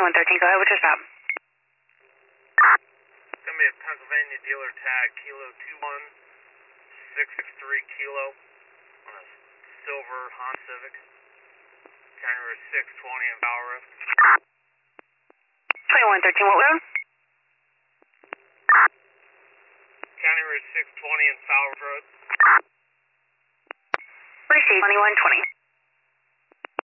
2113, go ahead, what's your stop? It's going to be a Pennsylvania dealer tag, Kilo 21663 Kilo, on a silver Honda Civic, January 620 in Valorous. 2113, what road? January 620 in Falls Road. Receive 2120.